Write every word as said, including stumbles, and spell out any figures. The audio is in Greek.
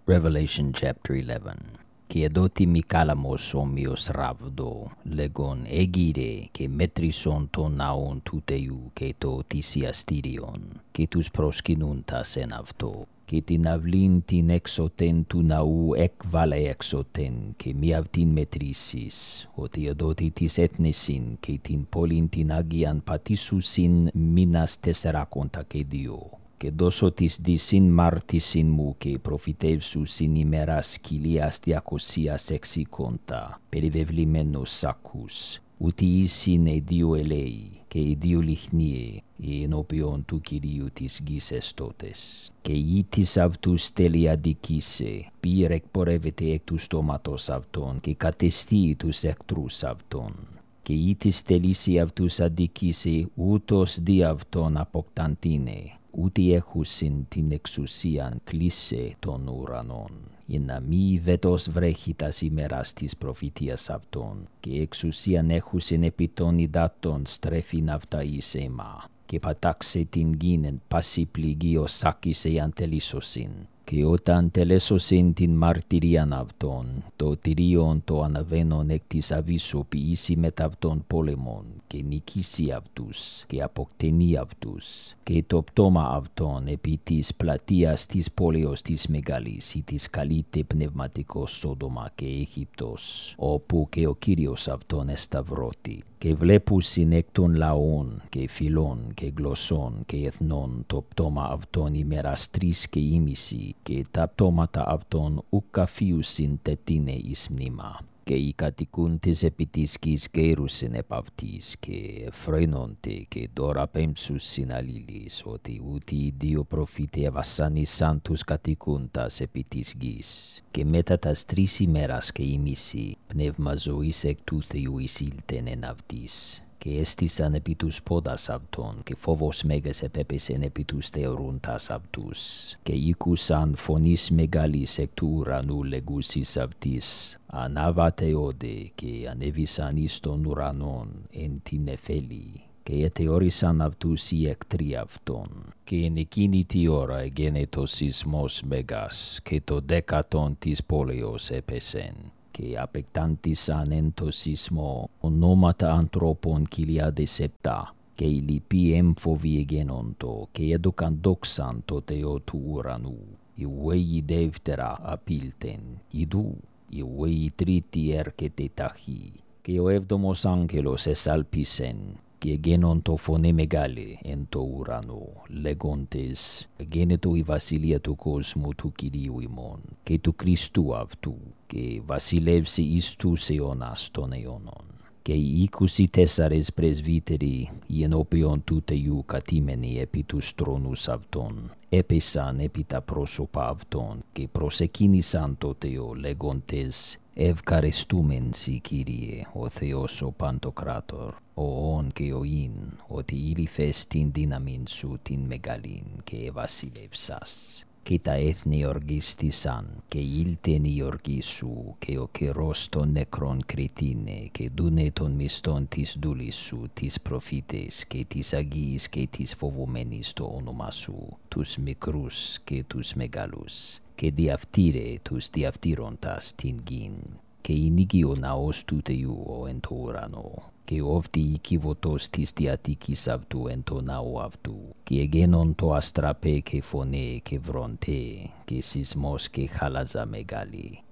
Revelation chapter eleven. Και εδόθη Μικάλαμος όμοιος ράβδο, λέγον έγειρε και μέτρησον τον ναόν του Θεού και το θυσιαστήριον, και τους προσκυνούντας εν αυτό. Και την αυλήν την έξωτεν του ναού εκβάλε έξωτεν, και μη αυτήν μετρήσεις, ότι εδόθη της έθνεσιν και την πόλην την Άγιαν πατήσουσιν μήνας τεσσεράκοντα και δύο. Και δώσω της δυσιν μάρτυσιν μου και προφητεύσουσιν ημέρας σκυλίας διακοσίας εξηκόντα, περιβεβλημένος σάκους, ούτι ήσιν οι δύο ελέοι και οι δύο λιχνίε, οι ενώπιον του Κυρίου της γης εστώτες. Και η της αυτούς τέλει αδικήσε, πήρ εκπορεύεται εκ του στόματος αυτών και κατεστεί τους εχθρούς αυτών. Και η της τελήσει αυτούς αδικήσε, ούτως δι' αυτόν αποκταντίνε, ούτι έχουσιν την εξουσίαν κλείσε των ουρανών, για να μη βέτος βρέχει τας ημέρας της προφητείας αυτών, και εξουσίαν έχουσιν επί των υδάτων στρέφειν αυτά εις αίμα, και πατάξε την γην εν πάση πληγή σάκησε αντελήσωσιν. Και όταν τελέσωσιν την μαρτυρίαν αυτών, το τυρίον το αναβαίνον εκ της αβύσσου ποιήσει μετ' αυτών πόλεμον, και νικήσει αυτούς, και αποκτενεί αυτούς, και το πτώμα αυτών επί της πλατείας της πόλεως της μεγάλης, ή της καλείται πνευματικός Σόδομα και Αίγυπτος, όπου και ο Κύριος αυτών εσταυρώτη. Και βλέπουσιν εκ των λαών και φυλών και γλωσσών και εθνών το πτώμα αυτών ημέρας τρεις και ήμιση, και τα πτώματα αυτών ουκ αφίουσιν τετίνε εις μνήμα. Και οι κατοικούντες επί της γης γέρουσιν επ' αυτής, και φρένονται και τώρα πέμψουσιν αλλήλεις, ότι ούτι οι δύο προφήτε εβασάνισαν τους κατοικούντας επί της γης. Και μετά τας τρεις ημέρας και ήμιση, πνεύμα ζωής εκ του Θεού εισήλθεν εν αυτής. Και έστησαν επί τους πόδας αυτών, και φόβος μέγας επέπεσεν επί τους θεωρούντας αυτούς. Και ήκουσαν φωνής μεγάλης εκ του ουρανού λεγούσης αυτής, ανάβατε όδε, και ανέβησαν εις των ουρανών εν την νεφέλη. Και ετεώρησαν αυτούς οι εχθροί αυτών. Και εν εκείνη τη ώρα εγένετο ο σεισμός μέγας, και το δέκατον της πόλεως έπεσεν. Και απεκτάντησαν εν το σεισμό ονόματα ανθρώπων χιλιάδες επτά, και οι λοιποί έμφοβοι εγένοντο, και έδωκαν δόξαν το Θεό του ουρανού. Οι ουέοι δεύτερα απήλθεν, ιδού, οι ουέοι τρίτη έρχεται ταχύ. Και ο έβδομος άγγελος εσάλπισεν, και εγένοντο φωνή μεγάλη εν το ουρανό, λέγοντες, εγένετο η βασιλεία του κόσμου του Κυρίου ημών, και του Χριστού αυτού, και βασιλεύσει εις τους αιώνας των αιώνων. Και οι είκοσι τέσσαρες πρεσβύτεροι, οι ενώπιον του Θεού κατήμενοι επί τους τρόνους αυτών, έπεσαν επί τα πρόσωπα αυτών, και προσεκίνησαν το Θεό, λέγοντες, ευχαριστούμεν σοι, Κύριε, ο Θεός ο Παντοκράτορ, ο όν και ο ίν, ότι ήλυφες την δύναμιν σου την μεγαλήν, και βασιλεύσας. Και τα έθνη οργίστησαν, και ήλθεν η οργή σου, και ο καιρός των νεκρών κριτίνε, και δούνε των μισθών της δούλης σου, τις προφήτες, και τις αγίης και τις φοβουμένης το όνομα σου, τους μικρούς και τους μεγάλους, και διαφτύρε τους διαφτύροντας την γην. Και ηνίκη ο ναός του Θεού ο εν το ουρανό, και όφτη η κύβωτος της διαθήκης αυτού εν το ναό αυτού, και εγένον το αστραπέ και φωνέ και βροντέ, και σεισμός και χάλαζα μεγάλη.